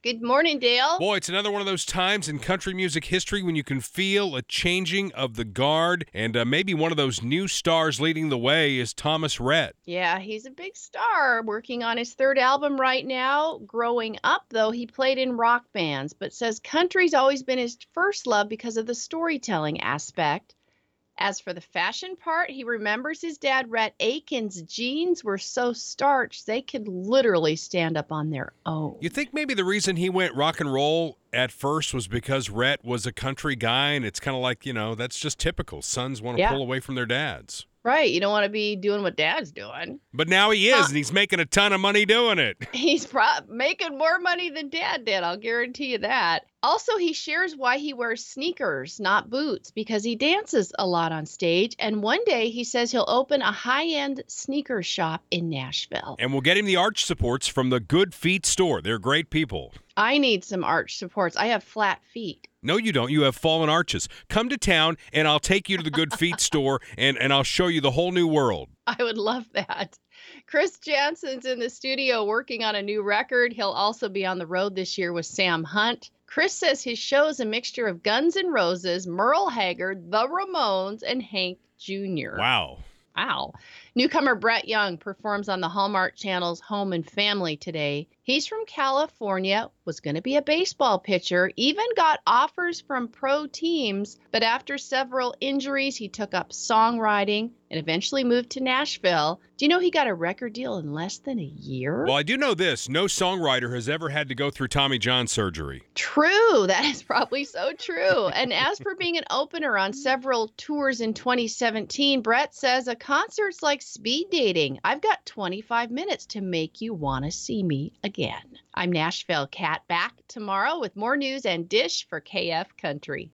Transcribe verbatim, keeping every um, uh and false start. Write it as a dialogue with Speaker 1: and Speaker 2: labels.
Speaker 1: Good morning, Dale.
Speaker 2: Boy, it's another one of those times in country music history when you can feel a changing of the guard, and uh, maybe one of those new stars leading the way is Thomas Rhett.
Speaker 1: Yeah, he's a big star, working on his third album right now. Growing up, though, he played in rock bands, but says country's always been his first love because of the storytelling aspect. As for the fashion part, he remembers his dad, Rhett Akins' jeans were so starched they could literally stand up on their own.
Speaker 2: You think maybe the reason he went rock and roll at first was because Rhett was a country guy, and it's kind of like, you know, that's just typical. Sons want to
Speaker 1: Yeah.
Speaker 2: pull away from their dads.
Speaker 1: Right, you don't want to be doing what dad's doing.
Speaker 2: But now he is,
Speaker 1: Uh,
Speaker 2: and he's making a ton of money doing it.
Speaker 1: He's pro- making more money than dad did, I'll guarantee you that. Also, he shares why he wears sneakers, not boots, because he dances a lot on stage. And one day he says he'll open a high-end sneaker shop in Nashville.
Speaker 2: And we'll get him the arch supports from the Good Feet store. They're great people.
Speaker 1: I need some arch supports. I have flat feet.
Speaker 2: No, you don't. You have fallen arches. Come to town, and I'll take you to the Good Feet store, and, and I'll show you the whole new world.
Speaker 1: I would love that. Chris Jansen's in the studio working on a new record. He'll also be on the road this year with Sam Hunt. Chris says his show is a mixture of Guns N' Roses, Merle Haggard, The Ramones, and Hank Junior
Speaker 2: Wow.
Speaker 1: Wow. Newcomer Brett Young performs on the Hallmark Channel's Home and Family today. He's from California, was going to be a baseball pitcher, even got offers from pro teams, but after several injuries, he took up songwriting and eventually moved to Nashville. Do you know he got a record deal in less than a year?
Speaker 2: Well, I do know this. No songwriter has ever had to go through Tommy John surgery.
Speaker 1: True. That is probably so true. And as for being an opener on several tours in twenty seventeen, Brett says a concert's like speed dating. I've got twenty-five minutes to make you want to see me again. I'm Nashville Cat, back tomorrow with more news and dish for K F Country.